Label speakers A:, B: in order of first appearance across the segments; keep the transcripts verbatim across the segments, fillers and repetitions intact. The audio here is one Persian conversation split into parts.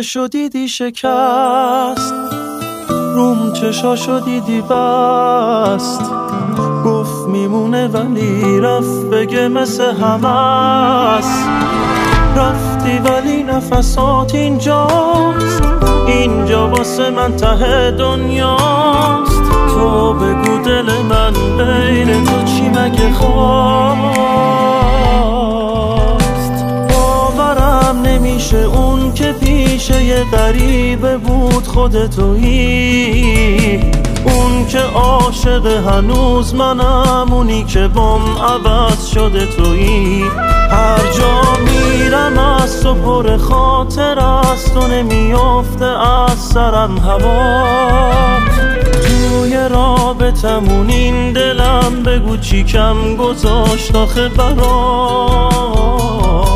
A: دلشو دیدی شکست، روم چشاشو دیدی بست، گفت میمونه ولی رفت بگه مثل همست. رفتی ولی نفسات اینجاست، اینجا واسه من ته دنیاست. تو بگو دل من غیر تو چی مگه خواست؟ باورم نمیشه اون که پیشه یه غریبه بود خودتویی، اون که عاشق هنوز منم، اونی که بام عوض شده تویی. هر جا میرم از تو پر خاطر است و نمیافته از سرم هوا. توی رابطمون این دلم بگو چی کم گذاشت آخه برام.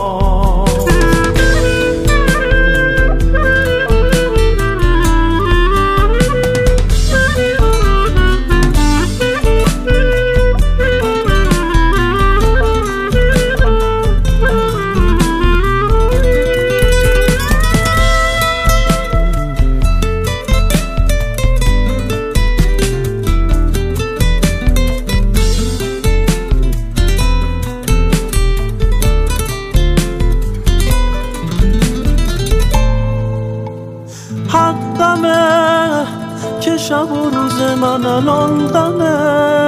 A: حقمه که شب و روز من الان غمه،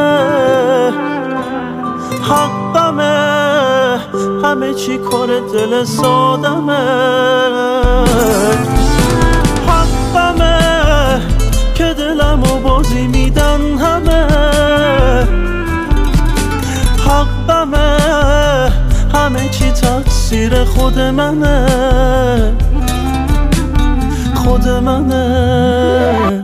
A: حقمه همه چی کار دل سادمه، حقمه که دلمو بازی میدن همه، حقمه همه چی تقصیر خود منه، خود منه.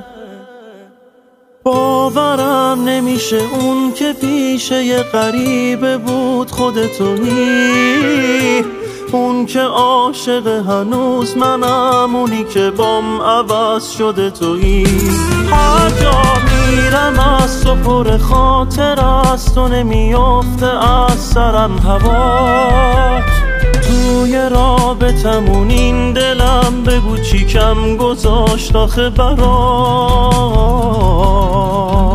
A: باورم نمیشه اون که پیشه یه غریبه بود خودتویی، اون که عاشق هنوز منم، اونی که بام عوض شده تویی. هر جا میرم از تو پر خاطر است و نمیافته از سرم هوا. توی رابطمون این دلم بگو چی کم گذاشت آخه برام.